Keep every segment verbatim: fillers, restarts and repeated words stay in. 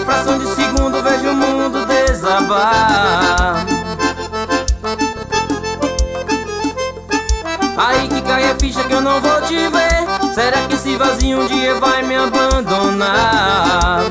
em fração de segundo vejo o mundo desabar. Aí que cai a ficha que eu não vou te ver. Será que esse vazio um dia vai me abandonar?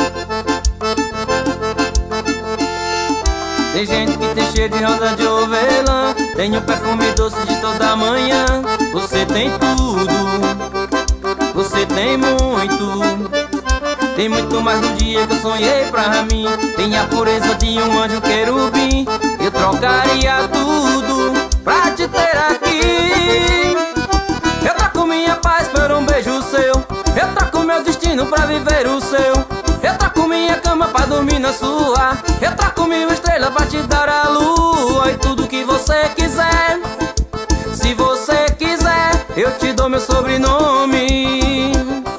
Tem gente que tem cheiro de rosa de hortelã, tem o perfume doce de toda manhã. Você tem tudo, você tem muito, tem muito mais do dia que eu sonhei pra mim. Tem a pureza de um anjo querubim. Eu trocaria tudo pra te ter aqui. Eu troco minha paz por um beijo seu, eu troco meu destino pra viver o seu. Eu troco minha cama pra dormir na sua, eu troco mil estrelas pra te dar a lua. E tudo que você quiser, se você quiser, eu te dou meu sobrenome.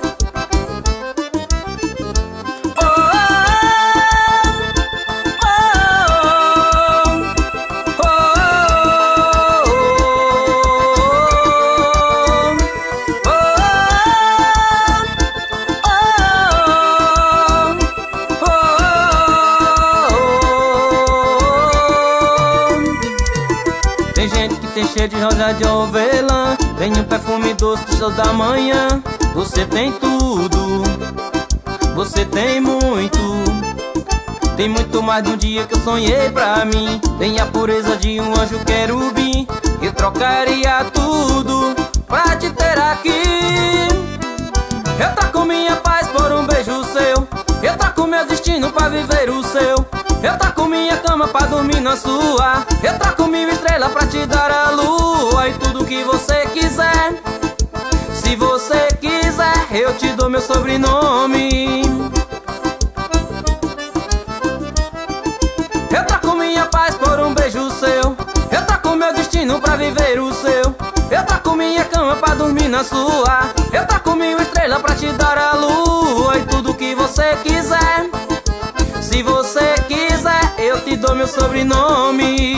Tem gente que tem cheiro de rosa de hortelã, tem um perfume doce de toda manhã. Você tem tudo, você tem muito, tem muito mais do dia que eu sonhei pra mim. Tem a pureza de um anjo querubim. Eu trocaria tudo pra te ter aqui. Eu troco minha paz por um beijo seu, eu troco meu destino pra viver o seu. Eu troco minha cama pra dormir na sua, eu troco mil estrelas pra te dar a lua. E tudo que você quiser, se você quiser, eu te dou meu sobrenome. Eu troco minha paz por um beijo seu, eu troco meu destino pra viver o seu. Eu troco minha cama pra dormir na sua, eu troco mil estrelas pra te dar a lua. E tudo que você quiser, se você quiser, eu te dou meu sobrenome.